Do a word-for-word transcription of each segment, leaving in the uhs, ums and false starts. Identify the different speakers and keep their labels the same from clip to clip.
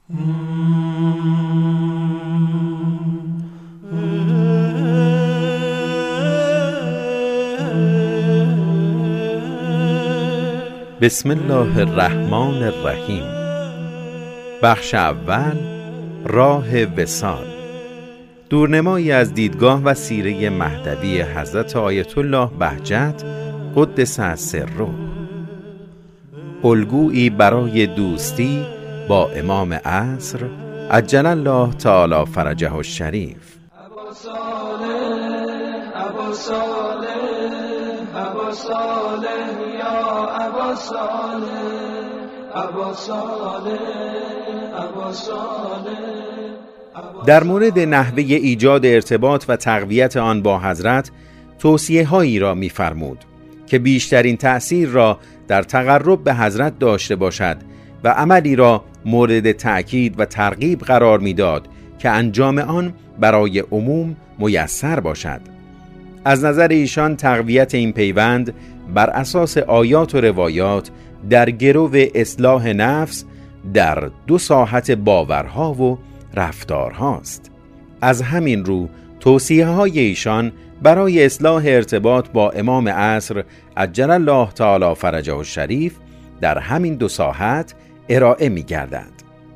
Speaker 1: بسم الله الرحمن الرحیم. بخش اول، راه وصال. دورنمایی از دیدگاه و سیره مهدوی حضرت آیت الله بهجت قدس سره، الگویی برای دوستی با امام عصر عجل الله تعالی فرجه الشریف.
Speaker 2: ابا صالح ابا صالح ابا صالح یا ابا صالح ابا صالح ابا صالح.
Speaker 1: در مورد نحوه ایجاد ارتباط و تقویت آن با حضرت توصیه هایی را می فرمود که بیشترین تأثیر را در تقرب به حضرت داشته باشد و عملی را مورد تأکید و ترغیب قرار می داد که انجام آن برای عموم میسر باشد. از نظر ایشان تقویت این پیوند بر اساس آیات و روایات در گرو اصلاح نفس در دو ساحت باورها و رفتارهاست. از همین رو توصیه های ایشان برای اصلاح ارتباط با امام عصر عجل الله تعالی فرجه الشریف در همین دو ساحت ارائه می گردند.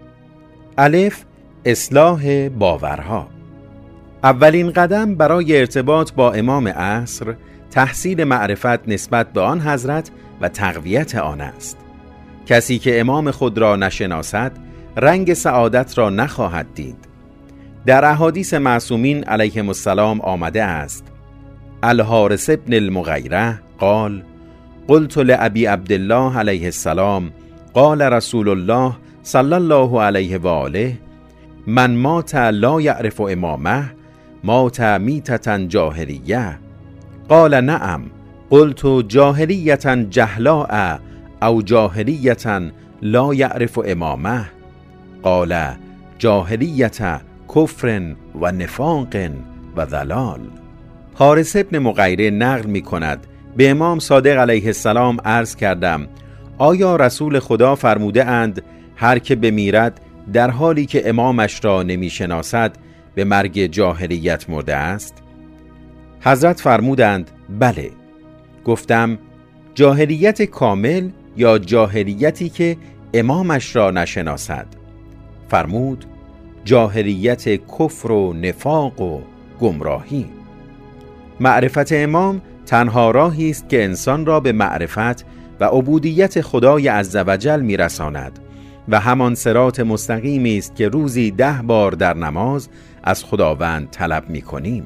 Speaker 1: الف، اصلاح باورها. اولین قدم برای ارتباط با امام عصر تحصیل معرفت نسبت به آن حضرت و تقویت آن است. کسی که امام خود را نشناسد رنگ سعادت را نخواهد دید. در احادیث معصومین علیهم السلام آمده است: الحارث ابن المغیره قال قلت لأبی عبدالله علیه السلام قال رسول الله صلی الله علیه و آله من مات لا یعرف امامه مات میتة جاهلیه. قال نعم. قلت جاهلیة جهلاء او جاهلیة لا یعرف امامه. قال جاهلیة کفر و نفاق و ضلال. حارث ابن مغیره نقل می کند به امام صادق علیه السلام عرض کردم آیا رسول خدا فرموده اند هر که بمیرد در حالی که امامش را نمی شناسد به مرگ جاهلیت مرده است؟ حضرت فرمودند بله. گفتم جاهلیت کامل یا جاهلیتی که امامش را نشناسد؟ فرمود جاهلیت کفر و نفاق و گمراهی. معرفت امام تنها راهی است که انسان را به معرفت و عبودیت خدای عزوجل میرساند و همان صراط مستقیمی است که روزی ده بار در نماز از خداوند طلب می‌کنیم.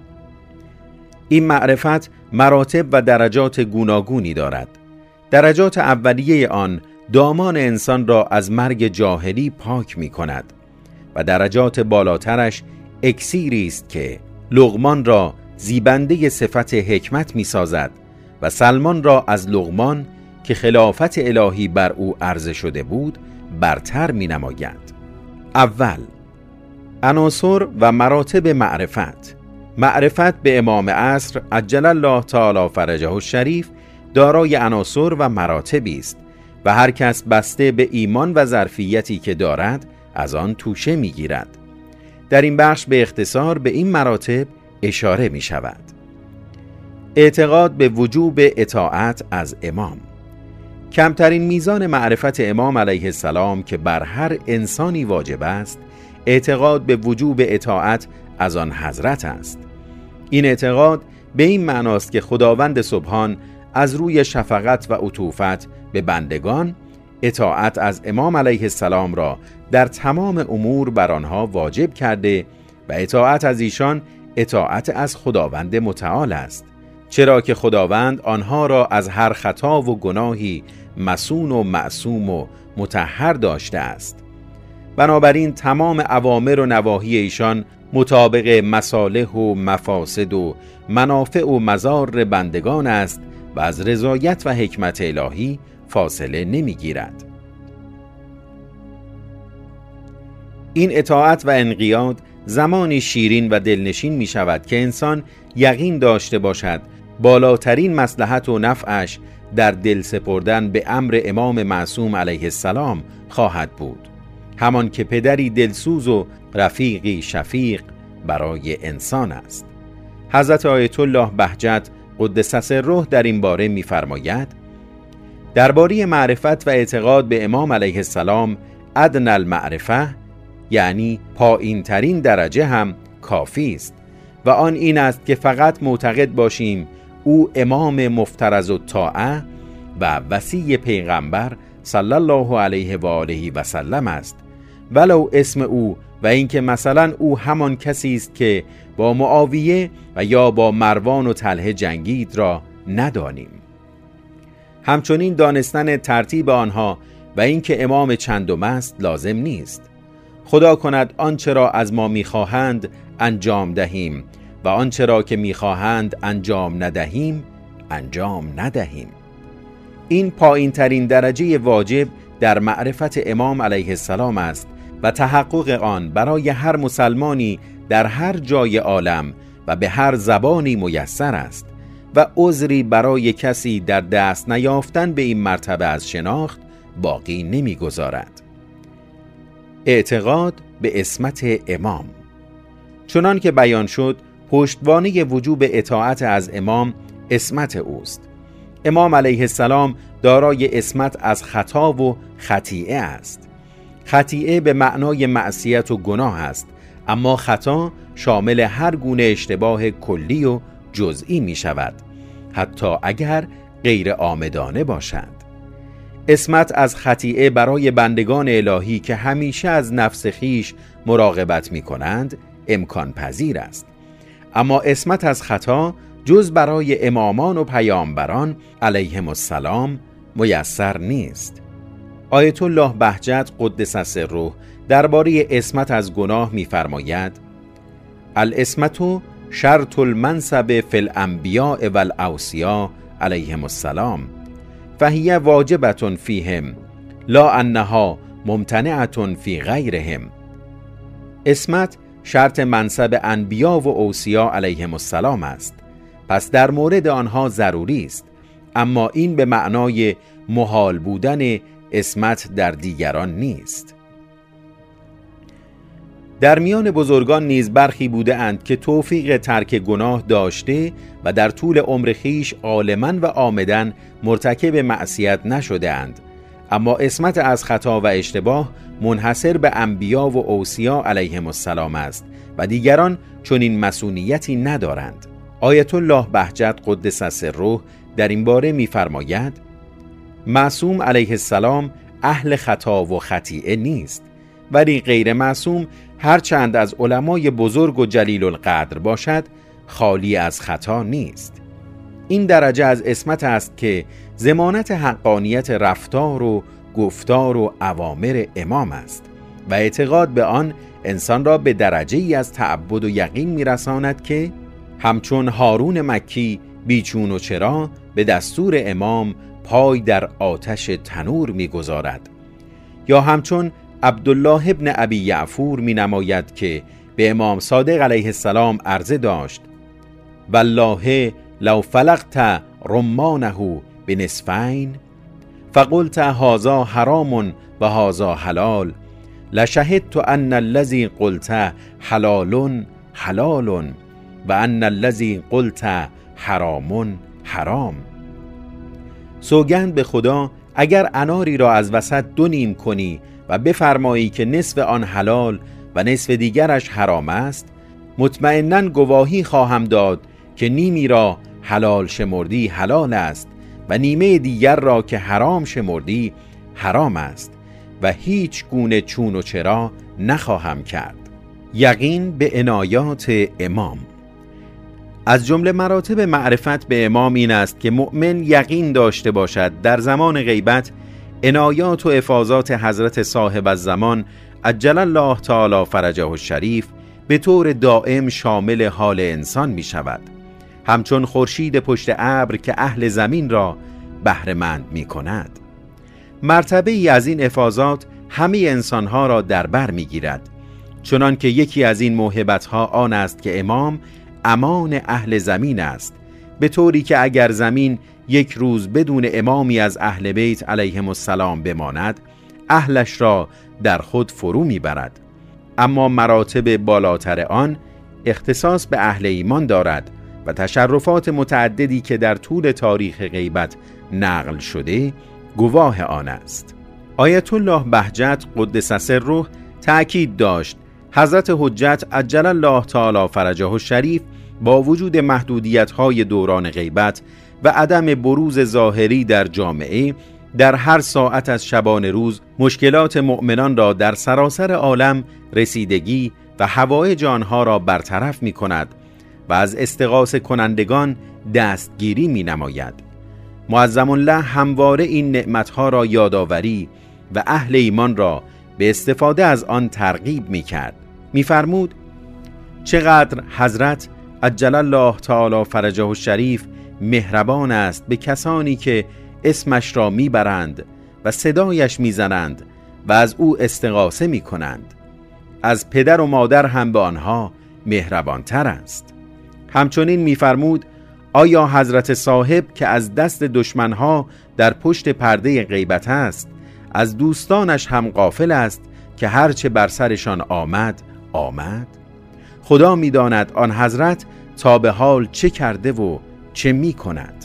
Speaker 1: این معرفت مراتب و درجات گوناگونی دارد. درجات اولیه آن دامان انسان را از مرگ جاهلی پاک می‌کند و درجات بالاترش اکسیری است که لقمان را زیبنده صفت حکمت می‌سازد و سلمان را از لقمان که خلافت الهی بر او عرضه شده بود برتر می‌نماید. اول، عناصر و مراتب معرفت. معرفت به امام عصر عجل الله تعالی فرجه الشریف دارای عناصر و مراتبی است و هر کس بسته به ایمان و ظرفیتی که دارد از آن توشه می‌گیرد. در این بخش به اختصار به این مراتب اشاره می شود. اعتقاد به وجوب اطاعت از امام. کمترین میزان معرفت امام علیه السلام که بر هر انسانی واجب است اعتقاد به وجوب اطاعت از آن حضرت است. این اعتقاد به این معناست که خداوند سبحان از روی شفقت و عطوفت به بندگان اطاعت از امام علیه السلام را در تمام امور بر آنها واجب کرده و اطاعت از ایشان اطاعت از خداوند متعال است، چرا که خداوند آنها را از هر خطا و گناهی مصون و معصوم و مطهر داشته است. بنابراین تمام اوامر و نواهی ایشان مطابق مصالح و مفاسد و منافع و مضار بندگان است و از رضایت و حکمت الهی فاصله نمی گیرد. این اطاعت و انقیاد زمانی شیرین و دلنشین می شود که انسان یقین داشته باشد بالاترین مصلحت و نفعش در دل سپردن به امر امام معصوم علیه السلام خواهد بود. همان که پدری دلسوز و رفیقی شفیق برای انسان است. حضرت آیت الله بهجت قدس سره در این باره می‌فرماید: درباره معرفت و اعتقاد به امام علیه السلام ادنی المعرفه، یعنی پایین ترین درجه هم کافی است و آن این است که فقط معتقد باشیم او امام مفترض الطاعه و وصی پیغمبر صلی الله علیه و آله و سلم است، ولو اسم او و اینکه مثلا او همان کسی است که با معاویه و یا با مروان و طلحه جنگید را ندانیم. همچنین دانستن ترتیب آنها و اینکه امام چندم است لازم نیست. خدا کند آنچه را از ما می‌خواهند انجام دهیم و آنچه را که می‌خواهند انجام ندهیم انجام ندهیم. این پایین ترین درجه واجب در معرفت امام علیه السلام است و تحقق آن برای هر مسلمانی در هر جای عالم و به هر زبانی میسر است و عذری برای کسی در دست نیافتن به این مرتبه از شناخت باقی نمی‌گذارد. اعتقاد به عصمت امام. چنان که بیان شد، پشتوانه وجوب اطاعت از امام عصمت اوست. امام علیه السلام دارای عصمت از خطا و خطیئه است. خطیئه به معنای معصیت و گناه است، اما خطا شامل هر گونه اشتباه کلی و جزئی می شود، حتی اگر غیر عامدانه باشد. عصمت از خطیئه برای بندگان الهی که همیشه از نفس خیش مراقبت می کنند امکان پذیر است، اما عصمت از خطا جز برای امامان و پیامبران علیهم السلام میسر نیست. آیت الله بهجت قدس سره درباره عصمت از گناه می‌فرماید: العصمت شرط المنصب فی الانبیاء والاوصیاء علیهم السلام فهی واجبة فیهم لا انها ممتنعة فی غیرهم. عصمت شرط منصب انبیا و اوصیا علیهم السلام است، پس در مورد آنها ضروری است، اما این به معنای محال بودن عصمت در دیگران نیست. در میان بزرگان نیز برخی بوده اند که توفیق ترک گناه داشته و در طول عمر خیش عالماً و عامداً مرتکب معصیت نشده اند، اما عصمت از خطا و اشتباه منحصر به انبیا و اوصیا علیهم السلام است و دیگران چنین مسئولیتی ندارند. آیت الله بهجت قدس سره در این باره می‌فرماید: معصوم علیه السلام اهل خطا و خطیئه نیست، ولی غیر معصوم هرچند از علمای بزرگ و جلیل القدر باشد خالی از خطا نیست. این درجه از عصمت است که ضمانت حقانیت رفتار و گفتار و اوامر امام است و اعتقاد به آن انسان را به درجه ای از تعبد و یقین میرساند که همچون هارون مکی بیچون و چرا به دستور امام پای در آتش تنور میگذارد، یا همچون عبدالله ابن ابی یعفور می نماید که به امام صادق علیه السلام عرضه داشت: والله لو فلقت رمانه بنصفین فقلت هذا حرام و هذا حلال لشهدت ان الذي قلت حلال حلال و ان الذي قلت حرام حرام. سوگند به خدا اگر اناری را از وسط دو نیم کنی و بفرمایی که نصف آن حلال و نصف دیگرش حرام است، مطمئناً گواهی خواهم داد که نیمی را حلال شمردی حلال است و نیمه دیگر را که حرام شمردی حرام است و هیچ گونه چون و چرا نخواهم کرد. یقین به عنایات امام. از جمله مراتب معرفت به امام این است که مؤمن یقین داشته باشد در زمان غیبت عنایات و افاضات حضرت صاحب الزمان عجل الله تعالی فرجه الشریف به طور دائم شامل حال انسان می شود، همچون خورشید پشت ابر که اهل زمین را بهره‌مند می کند. مرتبه ای از این افاضات همه انسانها را در بر می گیرد، چنان که یکی از این موهبتها آن است که امام امان اهل زمین است، به طوری که اگر زمین یک روز بدون امامی از اهل بیت علیهم السلام بماند، اهلش را در خود فرو میبرد. اما مراتب بالاتر آن اختصاص به اهل ایمان دارد و تشرفات متعددی که در طول تاریخ غیبت نقل شده گواه آن است. آیت الله بهجت قدس سره تأکید داشت حضرت حجت عجل الله تعالی فرجه الشریف با وجود محدودیت‌های دوران غیبت و عدم بروز ظاهری در جامعه در هر ساعت از شبان روز مشکلات مؤمنان را در سراسر عالم رسیدگی و حوائج آنها را برطرف می کند و از استغاثه کنندگان دستگیری می نماید. معظم الله همواره این نعمتها را یادآوری و اهل ایمان را به استفاده از آن ترغیب می کرد. می فرمود چقدر حضرت عجل الله تعالی فرجه الشریف مهربان است به کسانی که اسمش را می برند و صدایش می زنند و از او استغاثه می کنند. از پدر و مادر هم به آنها مهربانتر است. همچنین می فرمود آیا حضرت صاحب که از دست دشمنها در پشت پرده غیبت است از دوستانش هم غافل است که هرچه بر سرشان آمد آمد؟ خدا می داند آن حضرت تا به حال چه کرده و چه می کند.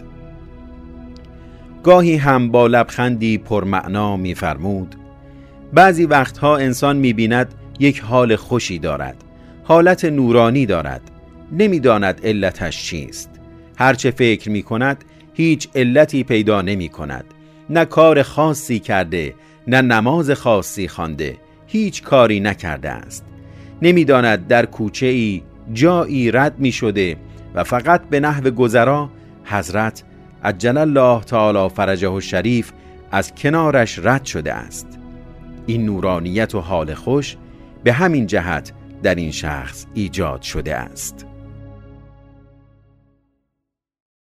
Speaker 1: گاهی هم با لبخندی پرمعنا می فرمود بعضی وقتها انسان می بیند یک حال خوشی دارد، حالت نورانی دارد، نمی داند علتش چیست. هرچه فکر می کند هیچ علتی پیدا نمی کند. نه کار خاصی کرده، نه نماز خاصی خوانده، هیچ کاری نکرده است. نمی داند در کوچه ای جایی رد می شده و فقط به نحو گذرا حضرت عجل الله تعالی فرجه الشریف از کنارش رد شده است. این نورانیت و حال خوش به همین جهت در این شخص ایجاد شده است.